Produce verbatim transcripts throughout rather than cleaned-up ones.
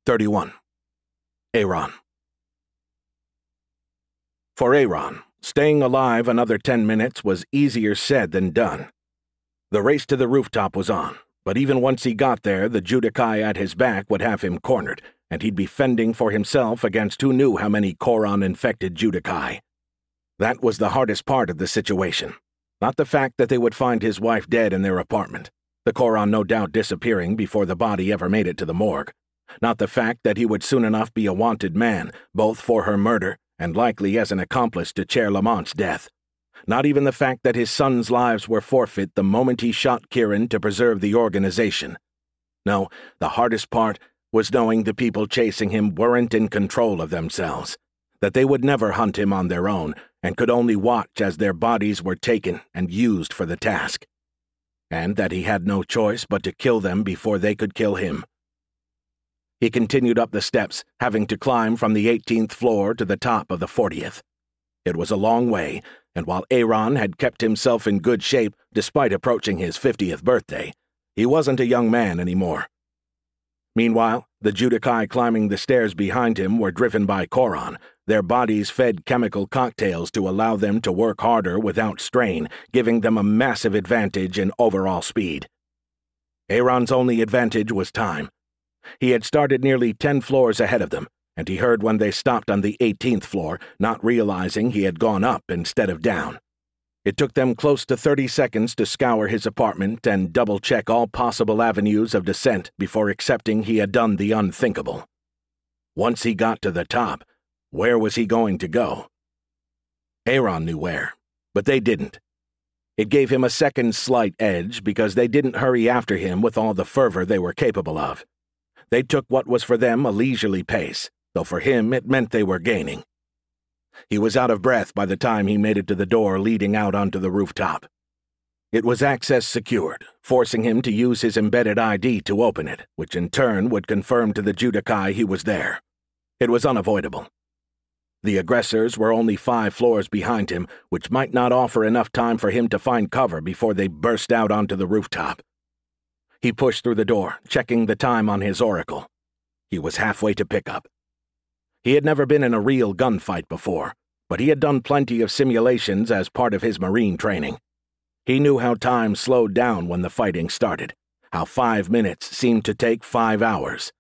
thirty-one. Aaron. For Aaron, staying alive another ten minutes was easier said than done. The race to the rooftop was on, but even once he got there, the Judikai at his back would have him cornered, and he'd be fending for himself against who knew how many Choron-infected Judikai. That was the hardest part of the situation. Not the fact that they would find his wife dead in their apartment, the Choron no doubt disappearing before the body ever made it to the morgue. Not the fact that he would soon enough be a wanted man, both for her murder and likely as an accomplice to Chair Lamont's death. Not even the fact that his sons' lives were forfeit the moment he shot Kieran to preserve the organization. No, the hardest part was knowing the people chasing him weren't in control of themselves, that they would never hunt him on their own and could only watch as their bodies were taken and used for the task, and that he had no choice but to kill them before they could kill him. He continued up the steps, having to climb from the eighteenth floor to the top of the fortieth. It was a long way, and while Aaron had kept himself in good shape despite approaching his fiftieth birthday, he wasn't a young man anymore. Meanwhile, the Judikai climbing the stairs behind him were driven by Choron, their bodies fed chemical cocktails to allow them to work harder without strain, giving them a massive advantage in overall speed. Aaron's only advantage was time. He had started nearly ten floors ahead of them, and he heard when they stopped on the eighteenth floor, not realizing he had gone up instead of down. It took them close to thirty seconds to scour his apartment and double-check all possible avenues of descent before accepting he had done the unthinkable. Once he got to the top, where was he going to go? Aaron knew where, but they didn't. It gave him a second slight edge because they didn't hurry after him with all the fervor they were capable of. They took what was for them a leisurely pace, though for him it meant they were gaining. He was out of breath by the time he made it to the door leading out onto the rooftop. It was access secured, forcing him to use his embedded I D to open it, which in turn would confirm to the Judikai he was there. It was unavoidable. The aggressors were only five floors behind him, which might not offer enough time for him to find cover before they burst out onto the rooftop. He pushed through the door, checking the time on his oracle. He was halfway to pickup. He had never been in a real gunfight before, but he had done plenty of simulations as part of his Marine training. He knew how time slowed down when the fighting started, how five minutes seemed to take five hours.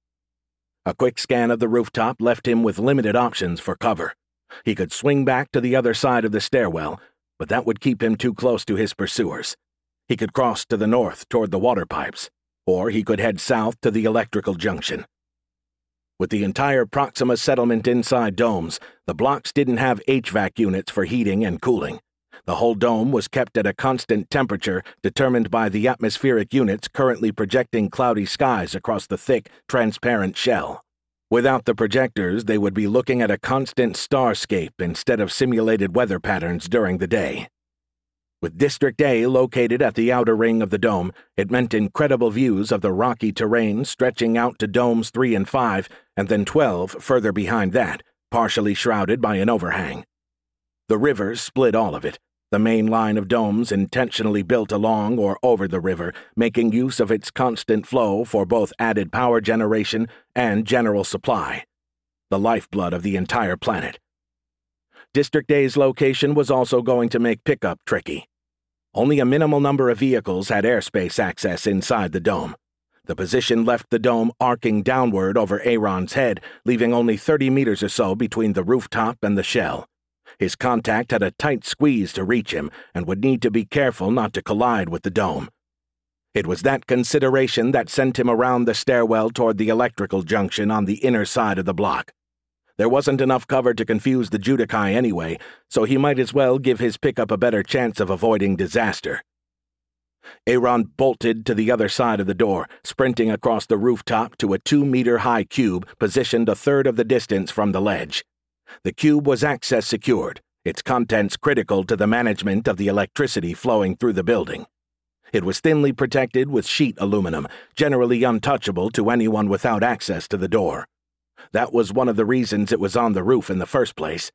A quick scan of the rooftop left him with limited options for cover. He could swing back to the other side of the stairwell, but that would keep him too close to his pursuers. He could cross to the north toward the water pipes, or he could head south to the electrical junction. With the entire Proxima settlement inside domes, the blocks didn't have H V A C units for heating and cooling. The whole dome was kept at a constant temperature determined by the atmospheric units currently projecting cloudy skies across the thick, transparent shell. Without the projectors, they would be looking at a constant starscape instead of simulated weather patterns during the day. With District A located at the outer ring of the dome, it meant incredible views of the rocky terrain stretching out to domes three and five, and then twelve further behind that, partially shrouded by an overhang. The river split all of it, the main line of domes intentionally built along or over the river, making use of its constant flow for both added power generation and general supply, the lifeblood of the entire planet. District A's location was also going to make pickup tricky. Only a minimal number of vehicles had airspace access inside the dome. The position left the dome arcing downward over Aaron's head, leaving only thirty meters or so between the rooftop and the shell. His contact had a tight squeeze to reach him and would need to be careful not to collide with the dome. It was that consideration that sent him around the stairwell toward the electrical junction on the inner side of the block. There wasn't enough cover to confuse the Judikai anyway, so he might as well give his pickup a better chance of avoiding disaster. Aaron bolted to the other side of the door, sprinting across the rooftop to a two-meter-high cube positioned a third of the distance from the ledge. The cube was access secured, its contents critical to the management of the electricity flowing through the building. It was thinly protected with sheet aluminum, generally untouchable to anyone without access to the door. That was one of the reasons it was on the roof in the first place.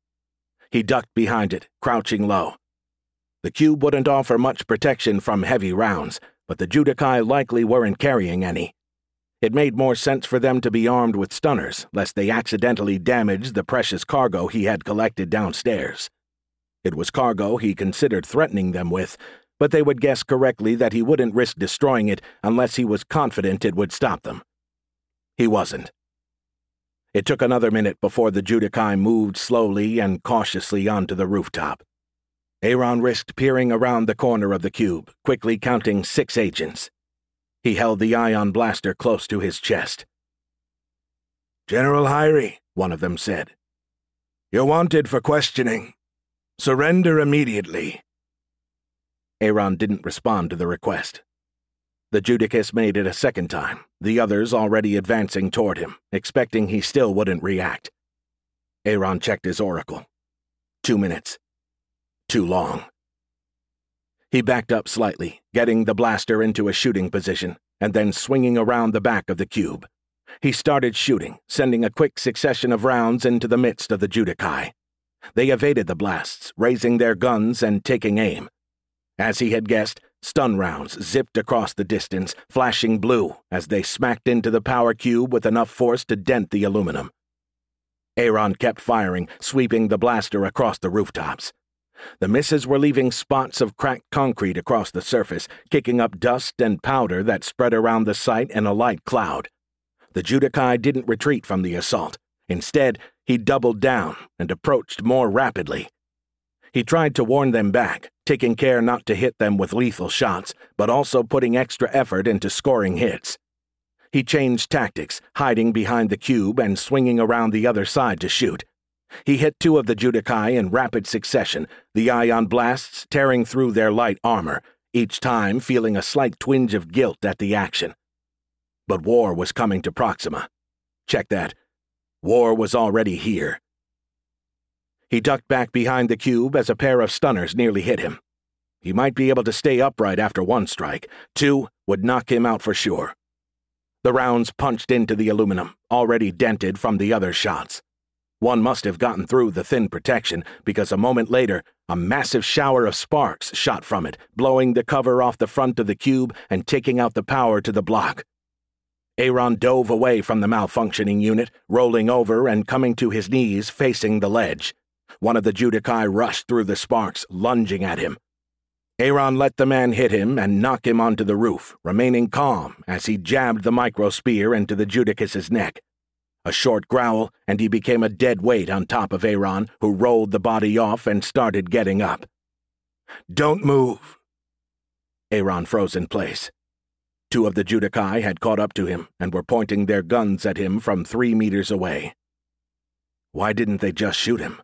He ducked behind it, crouching low. The cube wouldn't offer much protection from heavy rounds, but the Judikai likely weren't carrying any. It made more sense for them to be armed with stunners, lest they accidentally damage the precious cargo he had collected downstairs. It was cargo he considered threatening them with, but they would guess correctly that he wouldn't risk destroying it unless he was confident it would stop them. He wasn't. It took another minute before the Judicae moved slowly and cautiously onto the rooftop. Aaron risked peering around the corner of the cube, quickly counting six agents. He held the ion blaster close to his chest. "General Hyrie," one of them said. "You're wanted for questioning. Surrender immediately." Aaron didn't respond to the request. The Judicus made it a second time, the others already advancing toward him, expecting he still wouldn't react. Aaron checked his oracle. Two minutes. Too long. He backed up slightly, getting the blaster into a shooting position, and then swinging around the back of the cube. He started shooting, sending a quick succession of rounds into the midst of the Judicae. They evaded the blasts, raising their guns and taking aim. As he had guessed, stun rounds zipped across the distance, flashing blue as they smacked into the power cube with enough force to dent the aluminum. Aaron kept firing, sweeping the blaster across the rooftops. The misses were leaving spots of cracked concrete across the surface, kicking up dust and powder that spread around the site in a light cloud. The Judicae didn't retreat from the assault. Instead, he doubled down and approached more rapidly. He tried to warn them back, taking care not to hit them with lethal shots, but also putting extra effort into scoring hits. He changed tactics, hiding behind the cube and swinging around the other side to shoot. He hit two of the Judicae in rapid succession, the ion blasts tearing through their light armor, each time feeling a slight twinge of guilt at the action. But war was coming to Proxima. Check that. War was already here. He ducked back behind the cube as a pair of stunners nearly hit him. He might be able to stay upright after one strike. Two would knock him out for sure. The rounds punched into the aluminum, already dented from the other shots. One must have gotten through the thin protection, because a moment later, a massive shower of sparks shot from it, blowing the cover off the front of the cube and taking out the power to the block. Aaron dove away from the malfunctioning unit, rolling over and coming to his knees facing the ledge. One of the Judicae rushed through the sparks, lunging at him. Aaron let the man hit him and knock him onto the roof, remaining calm as he jabbed the microspear into the Judicus's neck. A short growl, and he became a dead weight on top of Aaron, who rolled the body off and started getting up. "Don't move." Aaron froze in place. Two of the Judicae had caught up to him and were pointing their guns at him from three meters away. Why didn't they just shoot him?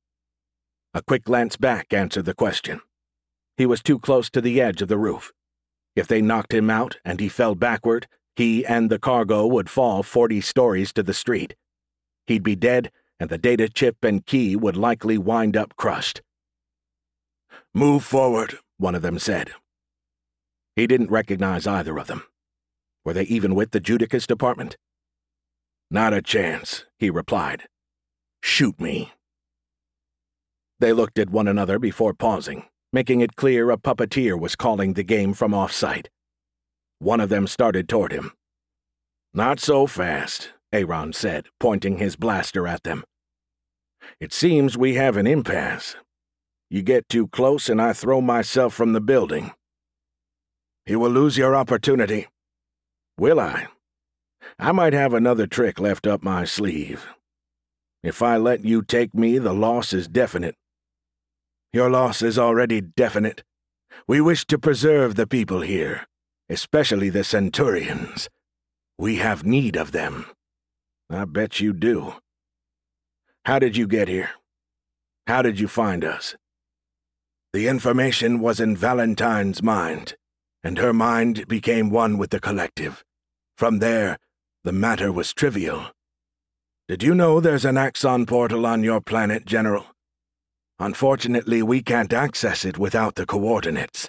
A quick glance back answered the question. He was too close to the edge of the roof. If they knocked him out and he fell backward, he and the cargo would fall forty stories to the street. He'd be dead, and the data chip and key would likely wind up crushed. "Move forward," one of them said. He didn't recognize either of them. Were they even with the Judicus department? "Not a chance," he replied. "Shoot me." They looked at one another before pausing, making it clear a puppeteer was calling the game from off-site. One of them started toward him. "Not so fast," Aaron said, pointing his blaster at them. "It seems we have an impasse. You get too close and I throw myself from the building. You will lose your opportunity." "Will I? I might have another trick left up my sleeve. If I let you take me, the loss is definite." "Your loss is already definite. We wish to preserve the people here, especially the Centurions. We have need of them." "I bet you do. How did you get here? How did you find us?" "The information was in Valentine's mind, and her mind became one with the collective. From there, the matter was trivial. Did you know there's an Axon portal on your planet, General? Unfortunately, we can't access it without the coordinates."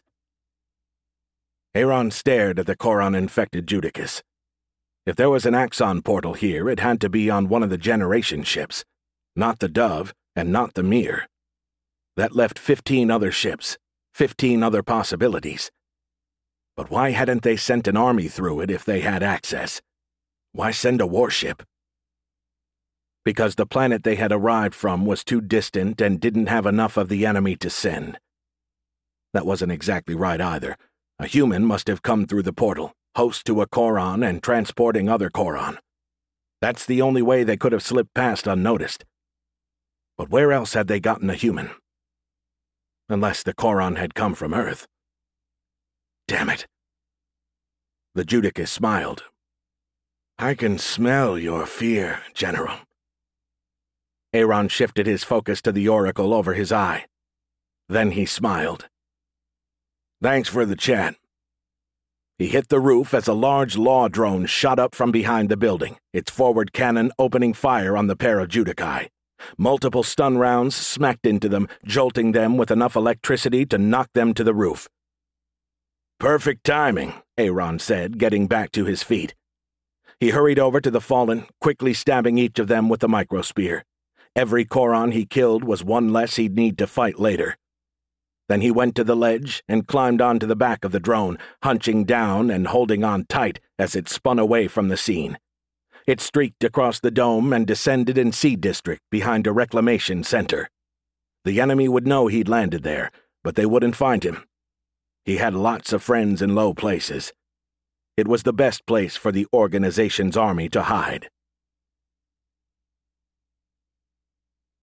Aaron stared at the Choron-infected Judicus. If there was an Axon portal here, it had to be on one of the generation ships. Not the Dove, and not the Mir. That left fifteen other ships, fifteen other possibilities. But why hadn't they sent an army through it if they had access? Why send a warship? Because the planet they had arrived from was too distant and didn't have enough of the enemy to send. That wasn't exactly right either. A human must have come through the portal, host to a Choron and transporting other Choron. That's the only way they could have slipped past unnoticed. But where else had they gotten a human? Unless the Choron had come from Earth. Damn it. The Judicus smiled. I can smell your fear, General. Aaron shifted his focus to the oracle over his eye. Then he smiled. Thanks for the chat. He hit the roof as a large law drone shot up from behind the building, its forward cannon opening fire on the pair of Judici. Multiple stun rounds smacked into them, jolting them with enough electricity to knock them to the roof. Perfect timing, Aaron said, getting back to his feet. He hurried over to the fallen, quickly stabbing each of them with the microspear. Every Choron he killed was one less he'd need to fight later. Then he went to the ledge and climbed onto the back of the drone, hunching down and holding on tight as it spun away from the scene. It streaked across the dome and descended in Sea District behind a reclamation center. The enemy would know he'd landed there, but they wouldn't find him. He had lots of friends in low places. It was the best place for the organization's army to hide.